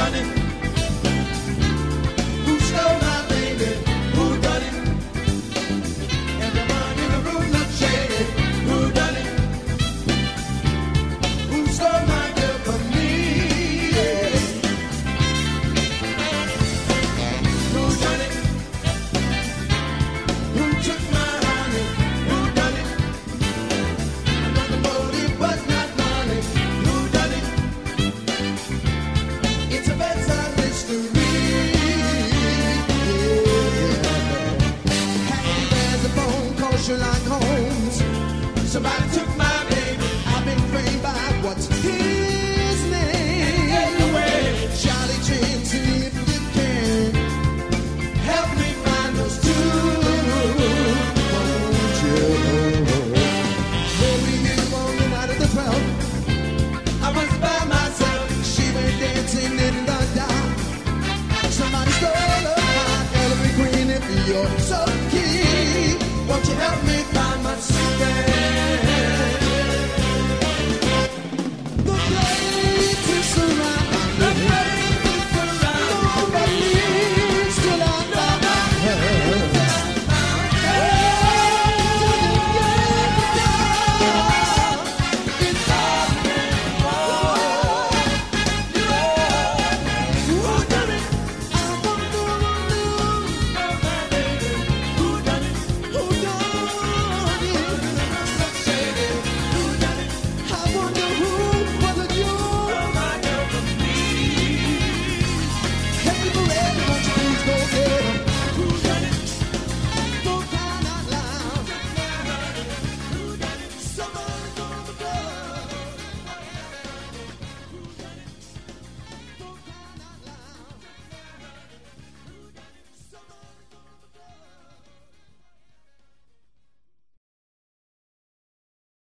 done it? Who stole my baby? Who done it? Everyone in the room looks shady. Who done it? Who stole my girl from me? Who done it? Who took my honey? Who done it? Another motive but not money. Who done it? It's a bedside mystery. Hey, there's a phone call Sherlock Holmes. Somebody took my baby. I've been framed by what's his name? Charlie Chin, see if you can help me find those two. Won't you? Only you on the night of the 12th. I was by myself. She went dancing in the dark. Somebody stole her heart, Hillary Queen, if you're so